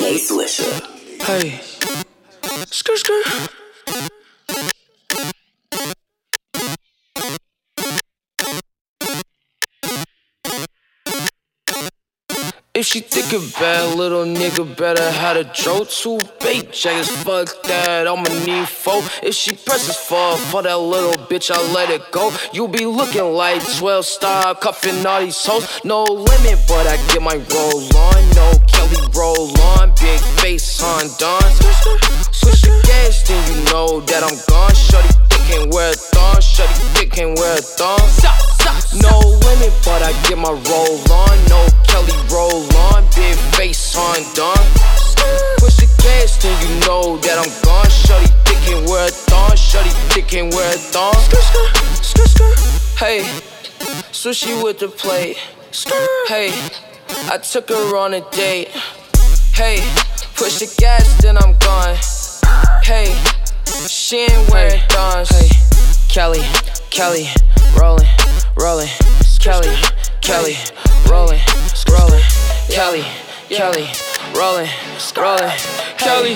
слышу. Hey, skirt, skirt. If she think it bad, little nigga better have a throat. Two bait jackets, fuck that, I'ma need four. If she presses for that little bitch, I let it go. You be looking like 12 star, cuffing all these hoes. No limit, but I get my roll on. No Kelly roll on, big face on Don. Switch the gas, then you know that I'm gone. Shorty thick can't wear a thong, shorty thick can't wear a thong. No limit, but I get my roll on. No Kelly roll on, big face on Don. Push the gas, then you know that I'm gone. Shorty thick can't wear a thong, shorty thick can't wear a thong. Hey, sushi with the plate. Hey, I took her on a date. Hey, push the gas, then I'm gone. Hey, she ain't wearing thongs. Hey, Kelly, rollin', Kelly, rollin', Kelly, rollin', Kelly,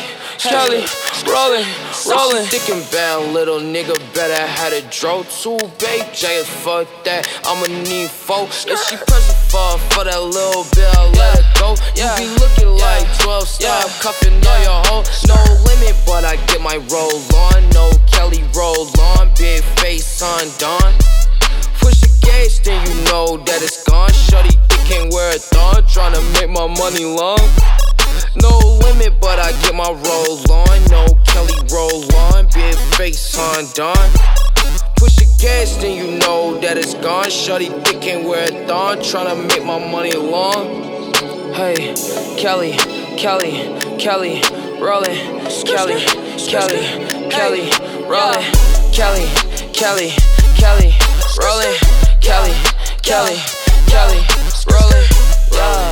rollin'. Thick and bad, little nigga better have a draw. Two bait jackets, fuck that, I'ma need four. If she pressin' for that little bit, I let her go. You be looking like 12 star, cuffin' all your hoes. No limit, but I get my roll on. No Kelly roll on, big face on Don. Push the gas, then you know that it's gone. Shorty thick can't wear a thong, tryna make my money long. No limit, but I get my roll on. No Kelly roll on, big face on Don. Push the gas, then you know that it's gone. Shorty thick can't wear a thong, tryna make my money long. Hey, Kelly, rollin', Kelly, rollin', Kelly, rollin', Kelly, rollin', yeah.